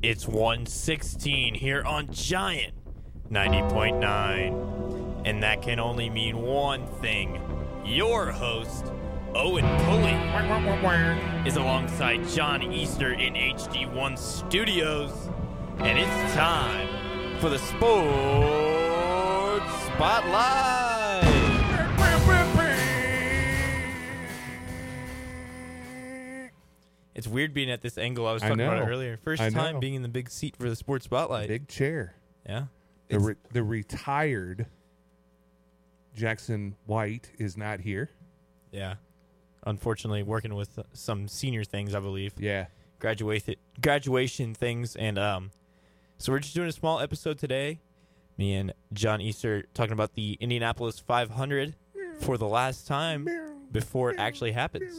It's 1:16 here on Giant 90.9. And that can only mean one thing. Your host, Owen Pulley, is alongside John Easter in HD1 Studios. And it's time for the Sports Spotlight. It's weird being at this angle. I was talking about it earlier. First time being in the big seat for the Sports Spotlight. Big chair. Yeah. The retired Jackson White is not here. Yeah. Unfortunately, working with some senior things, I believe. Yeah. Graduation things. And so we're just doing a small episode today. Me and John Easter talking about the Indianapolis 500 for the last time before it actually happens.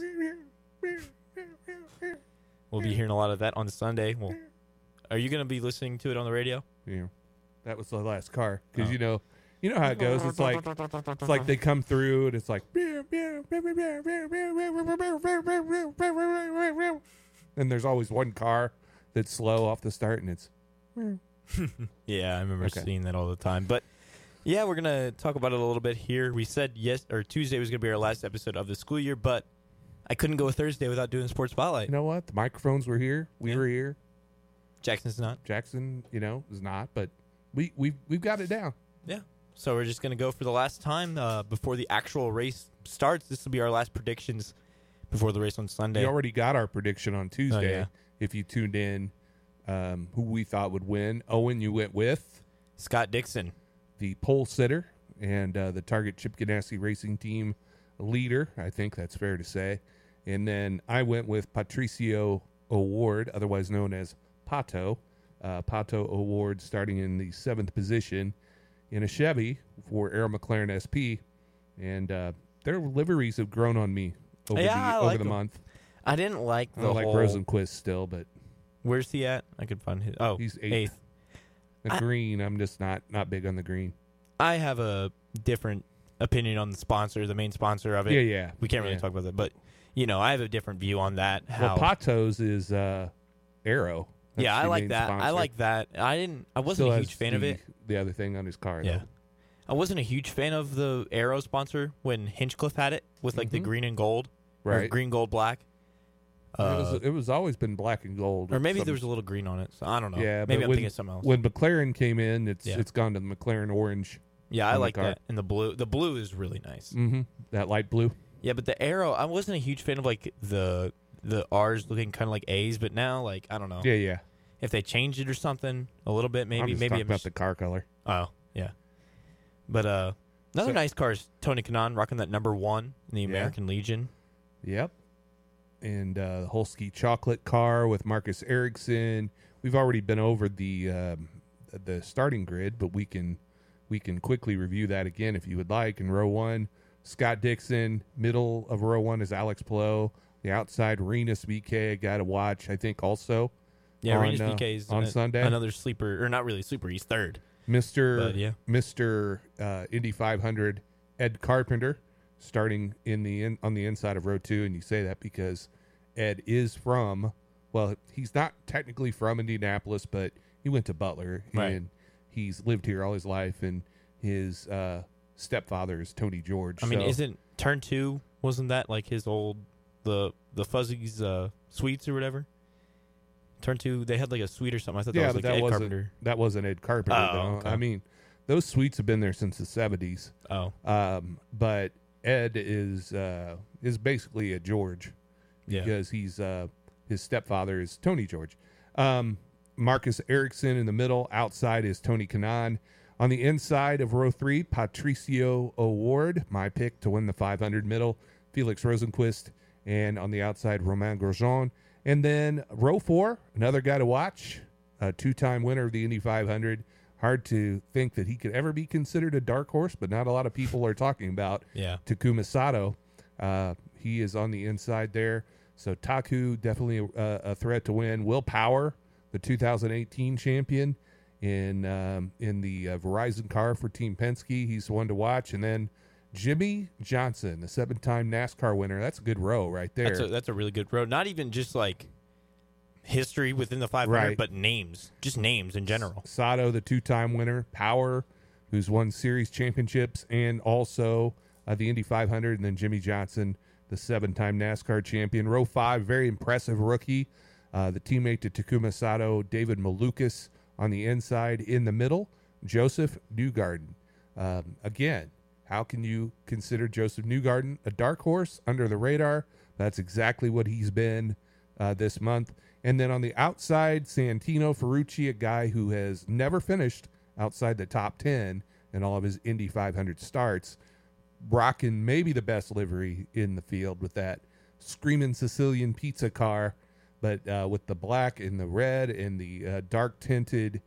We'll be hearing a lot of that on Sunday. Well, are you going to be listening to it on the radio? Yeah. That was the last car. Because, you know how it goes. It's like they come through and it's like, and there's always one car that's slow off the start, and it's. Yeah, I remember seeing that all the time. But yeah, we're gonna talk about it a little bit here. We said Tuesday was gonna be our last episode of the school year, but I couldn't go Thursday without doing Sports Spotlight. You know what? The microphones were here. We were here. Jackson's not. Jackson, is not, but we've got it down. Yeah. So we're just gonna go for the last time before the actual race starts. This will be our last predictions before the race on Sunday. We already got our prediction on Tuesday. Oh, yeah. If you tuned in, who we thought would win. Owen, you went with Scott Dixon, the pole sitter, and the Target Chip Ganassi Racing Team leader. I think that's fair to say. And then I went with Patricio O'Ward, otherwise known as Pato. Pato O'Ward starting in the 7th position in a Chevy for Arrow McLaren SP. And their liveries have grown on me over the month. I didn't like the I like Rosenquist still, but where's he at? I could find his. Oh, he's 8th. The green, I'm just not big on the green. I have a different opinion on the sponsor, the main sponsor of it. Yeah. We can't really talk about that, but I have a different view on that. Well, Pato's is Arrow. That's I like that. Sponsor. I like that. I wasn't a huge fan of it. The other thing on his car. Yeah. Though. I wasn't a huge fan of the Arrow sponsor when Hinchcliffe had it with the green and gold, right? Or green, gold, black. It was always been black and gold, or maybe there was a little green on it. So I don't know. Yeah, maybe I'm thinking of something else. When McLaren came in, it's gone to the McLaren orange. Yeah, I like that. And the blue. The blue is really nice. Mm-hmm. That light blue. Yeah, but the Arrow, I wasn't a huge fan of the R's looking kind of like A's, but now I don't know. Yeah. If they changed it or something a little bit, maybe. I'm talking about the car color. Oh yeah, but another nice car is Tony Kanaan rocking that number 1 in the American Legion. Yep. And the Holsky chocolate car with Marcus Ericsson. We've already been over the starting grid, but we can quickly review that again if you would like. In row 1, Scott Dixon. Middle of row 1 is Alex Palou. The outside, Renus VK, a guy to watch, I think, also. Yeah, Renus VK is on Sunday. Another sleeper, or not really sleeper, he's 3rd. Mr. Indy 500, Ed Carpenter, starting on the inside of row 2, and you say that because Ed is he's not technically from Indianapolis, but he went to Butler, and he's lived here all his life, and his stepfather is Tony George. I mean, isn't turn 2, wasn't that like his old, the Fuzzy's Sweets or whatever? Turn 2, they had like a suite or something. I thought that was Ed Carpenter. That wasn't Ed Carpenter, though. Okay. I mean, those suites have been there since the 70s. Oh. But Ed is basically a George because he's his stepfather is Tony George. Marcus Ericsson in the middle. Outside is Tony Kanaan. On the inside of row 3, Patricio O'Ward, my pick to win the 500 middle. Felix Rosenquist. And on the outside, Romain Grosjean. And then row 4, another guy to watch, a 2-time winner of the Indy 500. Hard to think that he could ever be considered a dark horse, but not a lot of people are talking about Takuma Sato. He is on the inside there. So Taku, definitely a threat to win. Will Power, the 2018 champion in the Verizon car for Team Penske. He's one to watch. And then Jimmy Johnson, the 7-time NASCAR winner. That's a good row right there. That's a really good row. Not even just like history within the 500, Right. but names, just names in general. Sato, the 2-time winner. Power, who's won series championships and also the Indy 500. And then Jimmy Johnson, the 7-time NASCAR champion. Row 5, very impressive rookie. The teammate to Takuma Sato, David Malukas on the inside. In the middle, Joseph Newgarden. Again, how can you consider Joseph Newgarden a dark horse under the radar? That's exactly what he's been this month. And then on the outside, Santino Ferrucci, a guy who has never finished outside the top 10 in all of his Indy 500 starts, rocking maybe the best livery in the field with that screaming Sicilian pizza car, but with the black and the red and the dark tinted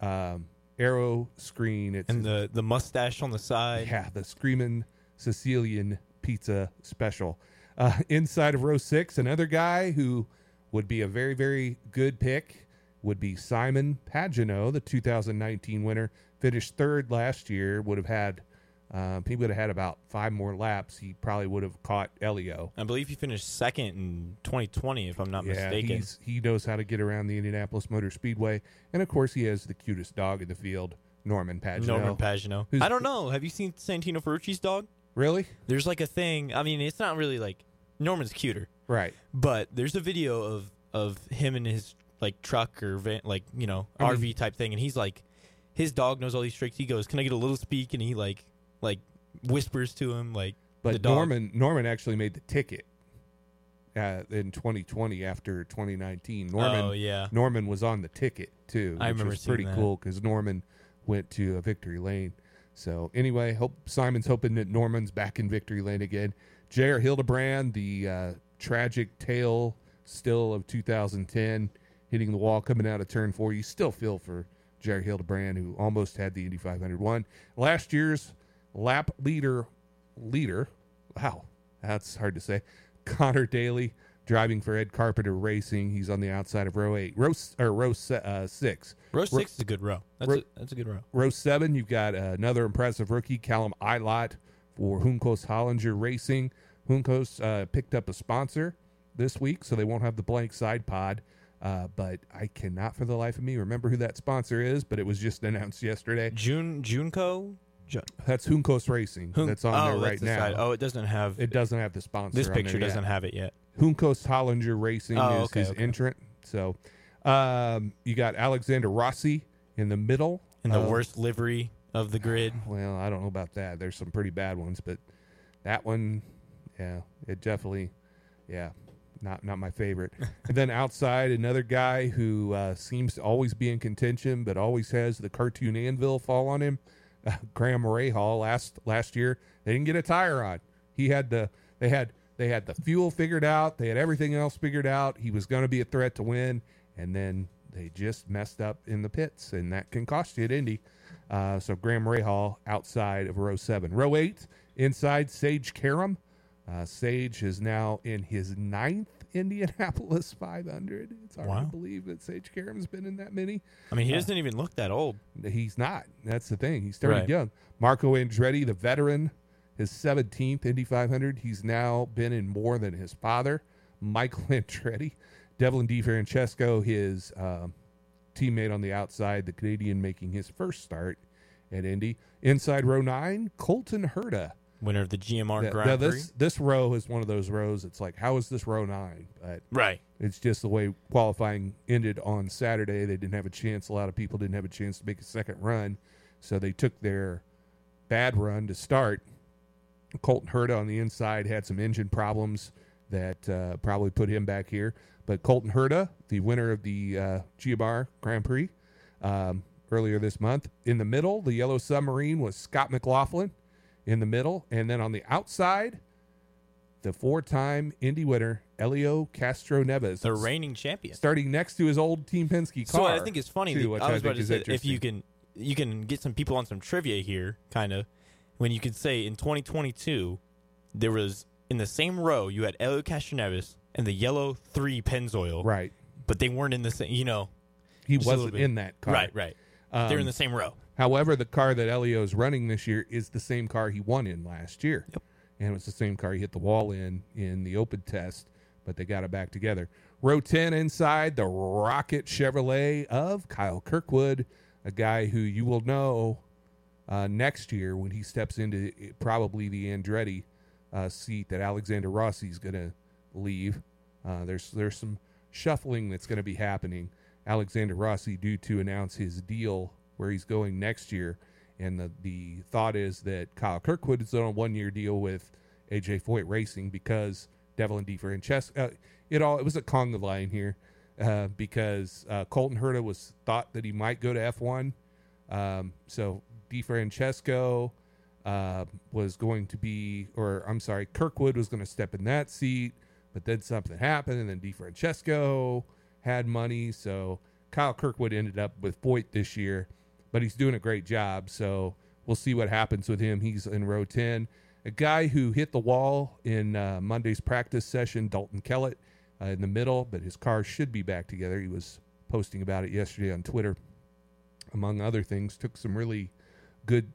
arrow screen. And the mustache on the side. Yeah, the screaming Sicilian pizza special. Inside of row 6, another guy who would be a very, very good pick would be Simon Pagenaud, the 2019 winner. Finished third last year. Would have had, he would have had about 5 more laps. He probably would have caught Elio. I believe he finished second in 2020, if I'm not mistaken. He knows how to get around the Indianapolis Motor Speedway. And, of course, he has the cutest dog in the field, Norman Pagenaud. I don't know. Have you seen Santino Ferrucci's dog? Really? There's like a thing. I mean, it's not really like Norman's cuter. Right. But there's a video of him in his like truck or van, like, you know, RV type thing, and he's like, his dog knows all these tricks. He goes, "Can I get a little speak?" And he like whispers to him like. But the dog. Norman actually made the ticket in 2020 after 2019. Norman was on the ticket too, which remember was pretty seeing that. cool because Norman went to a victory lane. So anyway, Simon's hoping that Norman's back in victory lane again. J.R. Hildebrand, the tragic tale still of 2010, hitting the wall coming out of turn 4. You still feel for J.R. Hildebrand, who almost had the Indy 500 won. Last year's lap leader, wow, that's hard to say, Connor Daly, driving for Ed Carpenter Racing. He's on the outside of row 8. Row 6. Row 6 is a good row. That's a good row. Row 7, you've got another impressive rookie, Callum Eilert for Juncos Hollinger Racing. Juncos picked up a sponsor this week, so they won't have the blank side pod. But I cannot for the life of me remember who that sponsor is, but it was just announced yesterday. Junco? That's Juncos Racing. That's on there right now. Side. Oh, it doesn't have the sponsor. This on picture there doesn't have it yet. Juncos Hollinger Racing is his entrant. So you got Alexander Rossi in the middle. In the worst livery of the grid. Well, I don't know about that. There's some pretty bad ones, but that one, yeah, it definitely, yeah, not my favorite. And then outside, another guy who seems to always be in contention, but always has the cartoon anvil fall on him. Graham Rahal last year, they didn't get a tire on. They had the fuel figured out. They had everything else figured out. He was going to be a threat to win, and then they just messed up in the pits, and that can cost you at Indy. So Graham Rahal outside of row 7. Row 8, inside Sage Karam. Sage is now in his 9th Indianapolis 500. It's hard to believe that Sage Karam's been in that many. I mean, he doesn't even look that old. He's not. That's the thing. He's still young. Marco Andretti, the veteran, his 17th Indy 500. He's now been in more than his father, Michael Andretti. Devlin DiFrancesco, his teammate on the outside, the Canadian making his first start at Indy. Inside row 9, Colton Herta. Winner of the GMR Grand Prix. This row is one of those rows. It's like, how is this row 9? But right. It's just the way qualifying ended on Saturday. They didn't have a chance. A lot of people didn't have a chance to make a second run. So they took their bad run to start. Colton Herta on the inside had some engine problems that probably put him back here. But Colton Herta, the winner of the GMR Grand Prix earlier this month. In the middle, the Yellow Submarine was Scott McLaughlin in the middle. And then on the outside, the 4-time Indy winner, Elio Castroneves. The reigning champion. Starting next to his old Team Penske car. So I think it's funny. I was about to say, if you can get some people on some trivia here, kind of, when you could say in 2022, there was, in the same row, you had Elio Castroneves and the yellow 3 Pennzoil. Right. But they weren't in the same, He wasn't in that car. Right. They're in the same row. However, the car that Elio's running this year is the same car he won in last year. Yep. And it was the same car he hit the wall in the open test. but they got it back together. Row 10 inside, the Rocket Chevrolet of Kyle Kirkwood, a guy who you will know next year when he steps into probably the Andretti seat that Alexander Rossi is going to leave. There's some shuffling that's going to be happening. Alexander Rossi due to announce his deal where he's going next year, and the thought is that Kyle Kirkwood is on a 1-year deal with AJ Foyt Racing because Devlin DeFrancesco. It was a conga line here because Colton Herta was thought that he might go to F1. So DeFrancesco was going to be, Kirkwood was going to step in that seat, but then something happened, and then DeFrancesco had money, so Kyle Kirkwood ended up with Foyt this year, but he's doing a great job, so we'll see what happens with him. He's in row 10. A guy who hit the wall in Monday's practice session, Dalton Kellett, in the middle, but his car should be back together. He was posting about it yesterday on Twitter, among other things. Took some really good.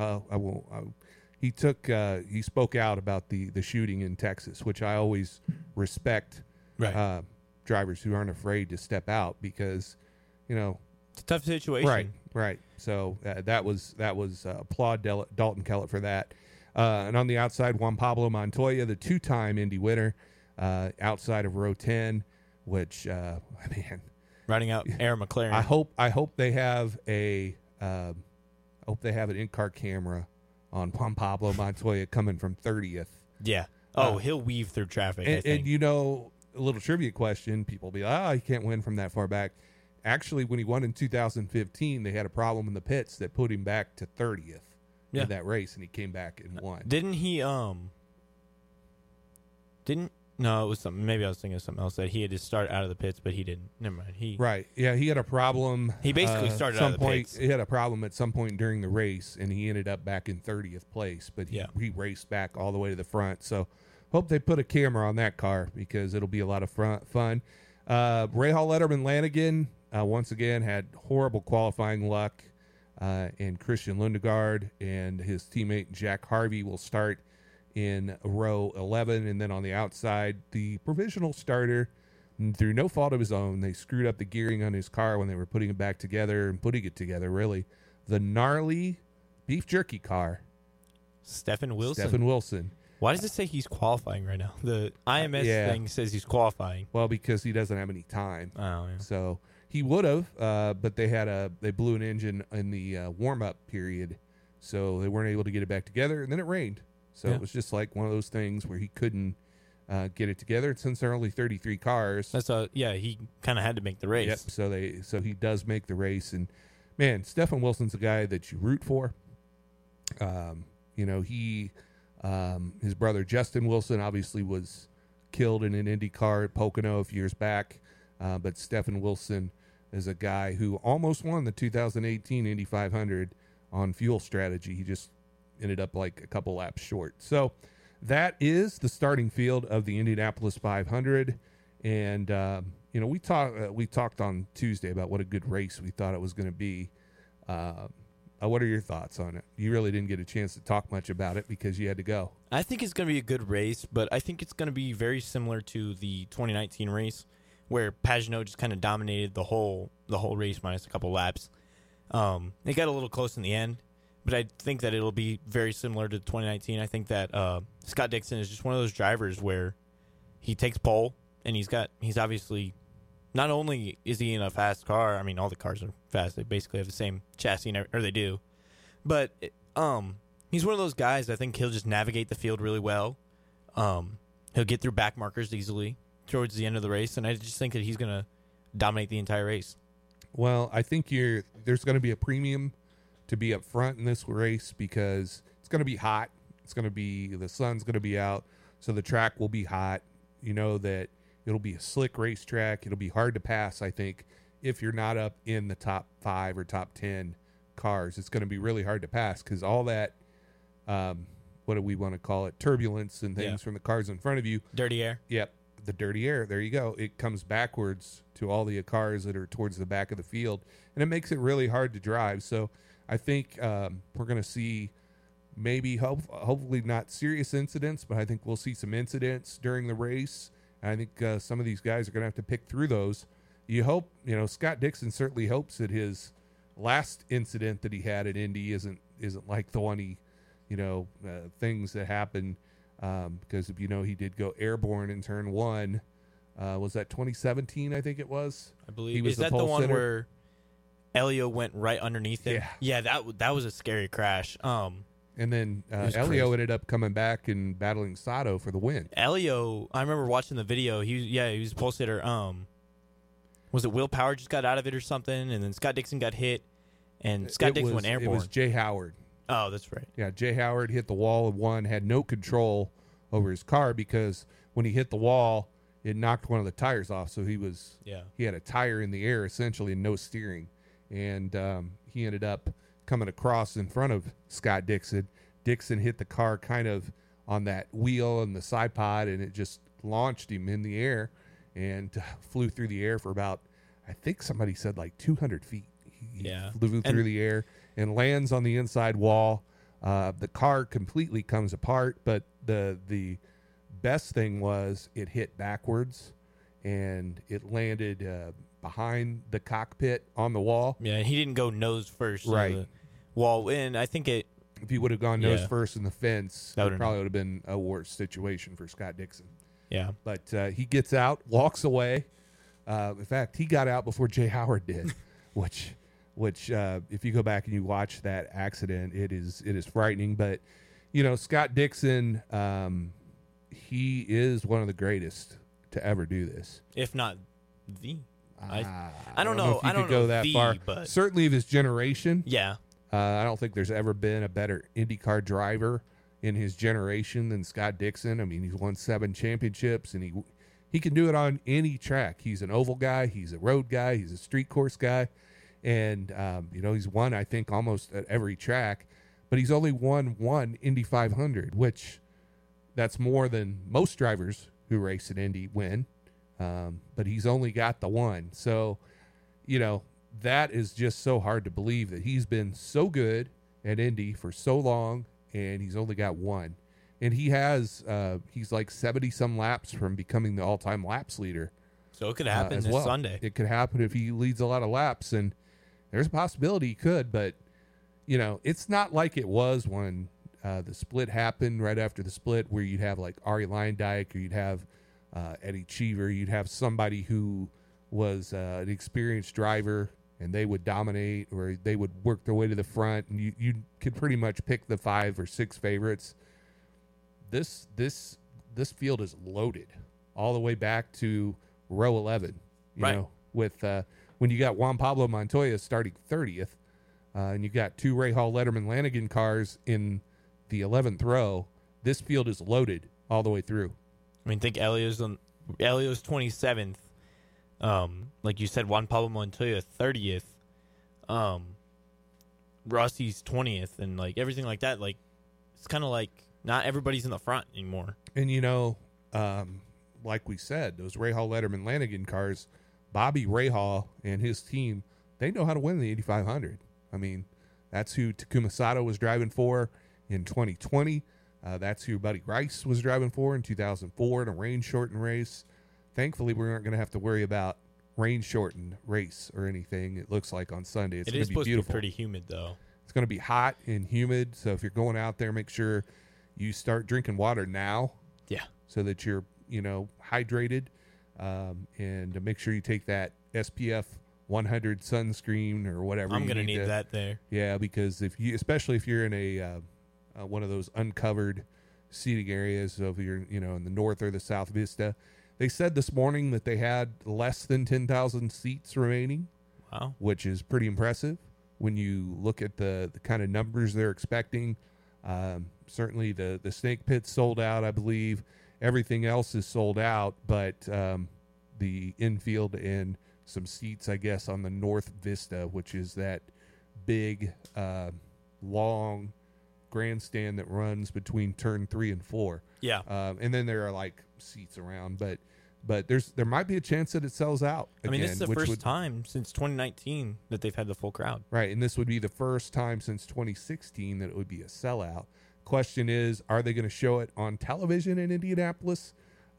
He spoke out about the shooting in Texas, which I always respect. Right. Drivers who aren't afraid to step out because, it's a tough situation. Right. So that was applaud Dalton Kellett for that. And on the outside, Juan Pablo Montoya, the 2-time Indy winner, outside of row 10, which riding out Aaron McLaren. I hope they have an in-car camera on Juan Pablo Montoya coming from 30th. Yeah. He'll weave through traffic. I think. And a little trivia question: people will be like, he can't win from that far back. Actually, when he won in 2015, they had a problem in the pits that put him back to 30th in that race, and he came back and won. Didn't he? No, it was something. Maybe I was thinking of something else that he had to start out of the pits, but he didn't. Never mind. He had a problem. He basically started out of the pits. He had a problem at some point during the race, and he ended up back in 30th place. But he raced back all the way to the front. So hope they put a camera on that car because it'll be a lot of fun. Rahal Letterman Lanigan once again had horrible qualifying luck, and Christian Lundegaard and his teammate Jack Harvey will start in row 11, and then on the outside, the provisional starter, through no fault of his own, they screwed up the gearing on his car when they were putting it back together and putting it together, really. The gnarly beef jerky car. Stephen Wilson. Why does it say he's qualifying right now? The IMS thing says he's qualifying. Well, because he doesn't have any time. Oh, yeah. So he would have, but they blew an engine in the warm-up period, so they weren't able to get it back together, and then it rained. So it was just like one of those things where he couldn't get it together. And since there are only 33 cars, he kind of had to make the race. Yep. So he does make the race, and man, Stephen Wilson's a guy that you root for. His brother Justin Wilson obviously was killed in an Indy car at Pocono a few years back, but Stephen Wilson is a guy who almost won the 2018 Indy 500 on fuel strategy. He just ended up like a couple laps short. So that is the starting field of the Indianapolis 500. And, we talked on Tuesday about what a good race we thought it was going to be. What are your thoughts on it? You really didn't get a chance to talk much about it because you had to go. I think it's going to be a good race, but I think it's going to be very similar to the 2019 race where Pagenaud just kind of dominated the whole race minus a couple laps. It got a little close in the end, but I think that it'll be very similar to 2019. I think that Scott Dixon is just one of those drivers where he takes pole, and he's obviously, not only is he in a fast car, I mean, all the cars are fast. They basically have the same chassis, or they do. But he's one of those guys, I think he'll just navigate the field really well. He'll get through back markers easily towards the end of the race, and I just think that he's going to dominate the entire race. Well, I think there's going to be a premium to be up front in this race because it's going to be hot. The sun's going to be out, so the track will be hot. You know that it'll be a slick racetrack. It'll be hard to pass, I think, if you're not up in the top 5 or top 10 cars. It's going to be really hard to pass because all that, what do we want to call it, turbulence and things from the cars in front of you. Dirty air. Yep, the dirty air. There you go. It comes backwards to all the cars that are towards the back of the field, and it makes it really hard to drive. So I think we're going to see maybe hopefully not serious incidents, but I think we'll see some incidents during the race I think some of these guys are going to have to pick through those. You hope, Scott Dixon certainly hopes that his last incident that he had at Indy isn't like the one he, things that happen because if he did go airborne in turn 1. Was that 2017? I think it was. I believe. He was Is that the one where Elio went right underneath him? Yeah. That was a scary crash. And then Elio ended up coming back and battling Sato for the win. Elio, I remember watching the video. He was a pole sitter. Was it Will Power just got out of it or something? And then Scott Dixon got hit, and Scott Dixon went airborne. It was Jay Howard. Oh, that's right. Yeah, Jay Howard hit the wall and won, had no control over his car because when he hit the wall, it knocked one of the tires off. So he had a tire in the air essentially and no steering. And he ended up coming across in front of Scott Dixon. Dixon hit the car kind of on that wheel and the side pod, and it just launched him in the air and flew through the air for about, I think somebody said like 200 feet. He flew through the air and lands on the inside wall. The car completely comes apart, but the best thing was it hit backwards and it landed behind the cockpit on the wall. Yeah, and he didn't go nose first. Right. The wall. And I think if he would have gone nose first in the fence, it probably would have been a worse situation for Scott Dixon. Yeah. But he gets out, walks away. In fact, he got out before Jay Howard did, which if you go back and you watch that accident, it is frightening. But, Scott Dixon, he is one of the greatest to ever do this. If not the. I don't know if you could go that far. But certainly of his generation. Yeah. I don't think there's ever been a better IndyCar driver in his generation than Scott Dixon. I mean, he's won 7 championships, and he can do it on any track. He's an oval guy. He's a road guy. He's a street course guy. And, he's won, I think, almost at every track. But he's only won one Indy 500, which that's more than most drivers who race at Indy win. But he's only got the one. So, that is just so hard to believe that he's been so good at Indy for so long, and he's only got one. And he's like 70-some laps from becoming the all-time laps leader. So it could happen this Sunday. It could happen if he leads a lot of laps, and there's a possibility he could. But, it's not like it was when the split happened right after the split where you'd have like Arie Luyendyk or you'd have Eddie Cheever. You'd have somebody who was an experienced driver, and they would dominate, or they would work their way to the front, and you could pretty much pick the 5 or 6 favorites. This field is loaded all the way back to row 11. With when you got Juan Pablo Montoya starting 30th, and you got 2 Rahal Letterman Lanigan cars in the 11th row. This field is loaded all the way through. I mean, think Elio's 27th. Like you said, Juan Pablo Montoya 30th. Rossi's 20th, and like everything like that. Like it's kind of like not everybody's in the front anymore. And like we said, those Rahal Letterman Lanigan cars, Bobby Rahal and his team, they know how to win the Indy 500. I mean, that's who Takuma Sato was driving for in 2020. That's who Buddy Rice was driving for in 2004 in a rain-shortened race. Thankfully, we aren't going to have to worry about rain-shortened race or anything, it looks like, on Sunday. It's going to be beautiful. It is supposed to be pretty humid, though. It's going to be hot and humid, so if you're going out there, make sure you start drinking water now. Yeah. So that you're, hydrated, and make sure you take that SPF 100 sunscreen or whatever. I'm going to need that there. Yeah, because especially if you're in a one of those uncovered seating areas, so if you're, in the north or the south vista. They said this morning that they had less than 10,000 seats remaining. Wow. Which is pretty impressive when you look at the kind of numbers they're expecting. Certainly the snake pit sold out, I believe. Everything else is sold out, but the infield and some seats, I guess, on the North Vista, which is that big, long grandstand that runs between turn 3 and 4. Yeah. And then there are like seats around, but there might be a chance that it sells out again. I mean, it's the first time since 2019 that they've had the full crowd. Right, and this would be the first time since 2016 that it would be a sellout. Question is, are they going to show it on television in Indianapolis?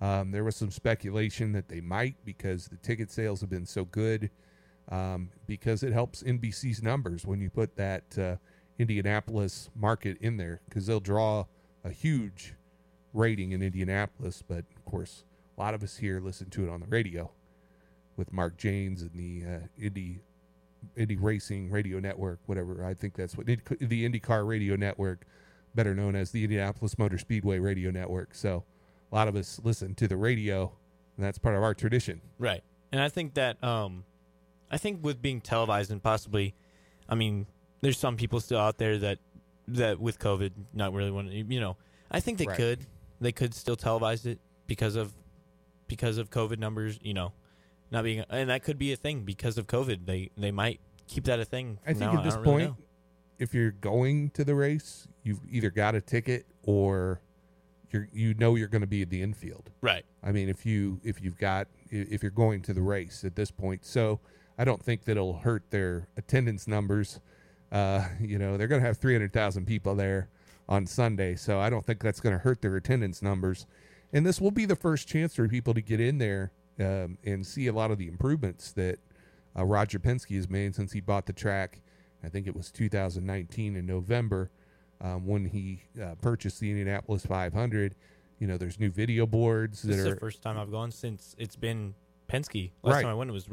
There was some speculation that they might because the ticket sales have been so good, because it helps NBC's numbers when you put that Indianapolis market in there, because they'll draw a huge rating in Indianapolis. But, of course, a lot of us here listen to it on the radio with Mark Janes and the Indy Racing Radio Network, whatever. I think that's what the IndyCar Radio Network, better known as the Indianapolis Motor Speedway Radio Network. So a lot of us listen to the radio, and that's part of our tradition. Right. And I think that, I think with being televised and possibly, I mean, there's some people still out there that with COVID not really want to, I think they could still televise it because of COVID numbers, not being, and that could be a thing because of COVID. They might keep that a thing. I think at this point, if you're going to the race, you've either got a ticket or you're going to be at the infield. Right. I mean, if you're going to the race at this point, so I don't think that it'll hurt their attendance numbers. They're going to have 300,000 people there on Sunday, so I don't think that's going to hurt their attendance numbers. And this will be the first chance for people to get in there and see a lot of the improvements that Roger Penske has made since he bought the track. I think it was 2019 in November when he purchased the Indianapolis 500. There's new video boards. This is the first time I've gone since it's been Penske. Last time I went, it was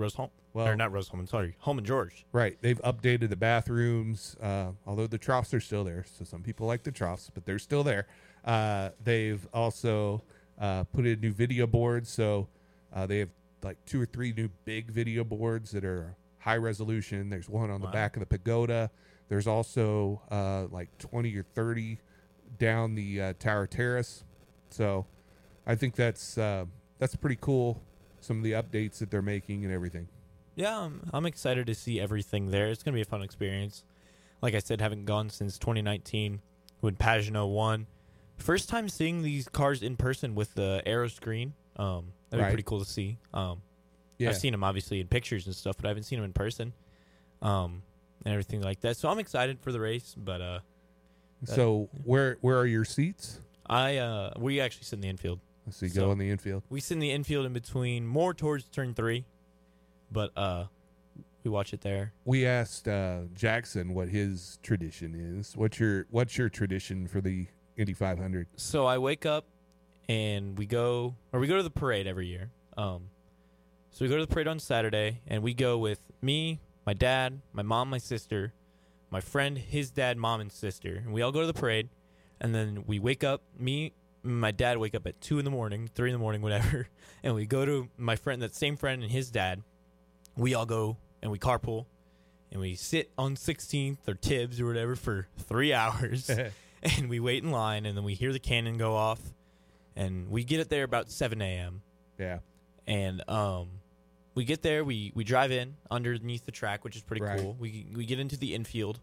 Holman George. Right. They've updated the bathrooms, although the troughs are still there. So some people like the troughs, but they're still there. They've also put in new video boards. So they have like 2 or 3 new big video boards that are high resolution. There's one on the back of the pagoda. There's also like 20 or 30 down the Tower Terrace. So I think that's pretty cool. Some of the updates that they're making and everything. Yeah, I'm excited to see everything there. It's going to be a fun experience. Like I said, having gone since 2019 when Pagano won. First time seeing these cars in person with the aero screen. That'd be pretty cool to see. I've seen them obviously in pictures and stuff, but I haven't seen them in person, and everything like that. So I'm excited for the race. But so where are your seats? We actually sit in the infield. So you go in the infield. We sit in the infield in between, more towards turn 3, but we watch it there. We asked Jackson what his tradition is. What's your tradition for the Indy 500? So I wake up and we go to the parade every year. So we go to the parade on Saturday, and we go with me, my dad, my mom, my sister, my friend, his dad, mom, and sister, and we all go to the parade. And then we wake up. My dad wake up at 2 in the morning, 3 in the morning, whatever, and we go to my friend, that same friend, and his dad. We all go and we carpool, and we sit on 16th or Tibbs or whatever for 3 hours, and we wait in line, and then we hear the cannon go off, and we get it there about 7 a.m. Yeah, and we get there, we drive in underneath the track, which is pretty cool. We get into the infield,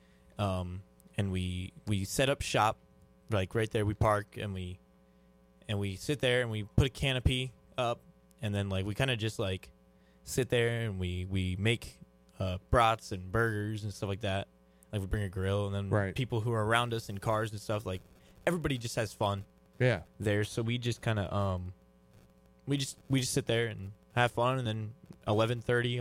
and we set up shop. Like right there, we park and we sit there and we put a canopy up, and then like we kind of just like sit there and we make brats and burgers and stuff like that. Like we bring a grill, and then people who are around us in cars and stuff, like everybody just has fun. Yeah, there. So we just kind of we just sit there and have fun, and then 11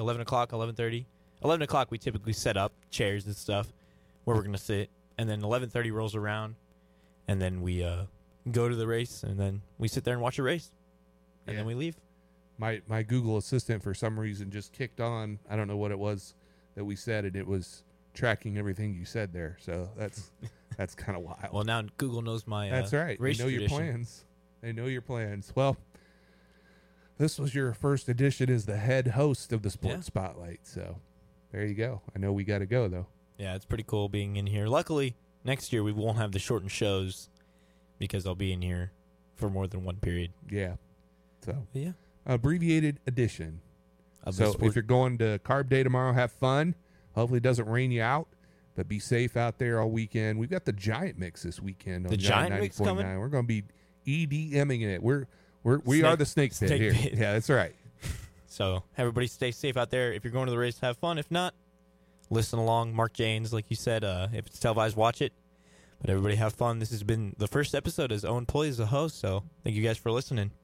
o'clock we typically set up chairs and stuff where we're gonna sit, and then 11:30 rolls around. And then we go to the race, and then we sit there and watch a race, and then we leave. My Google Assistant, for some reason, just kicked on. I don't know what it was that we said, and it was tracking everything you said there. So that's kind of wild. Well, now Google knows my that's right. Race they know tradition. Your plans. They know your plans. Well, this was your first edition as the head host of the Sports Spotlight. So there you go. I know we got to go, though. Yeah, it's pretty cool being in here. Luckily, next year we won't have the shortened shows because I'll be in here for more than one period. Yeah. So yeah, abbreviated edition. So if you're going to Carb Day tomorrow, have fun. Hopefully it doesn't rain you out, but be safe out there all weekend. We've got the Giant Mix this weekend on the Giant Mix coming. We're going to be EDMing it. We are the Snake Pit here. Yeah, that's right. So everybody stay safe out there. If you're going to the race, have fun. If not, listen along. Mark Janes, like you said, if it's televised, watch it. But everybody have fun. This has been the first episode as Owen Pulley as the host, so thank you guys for listening.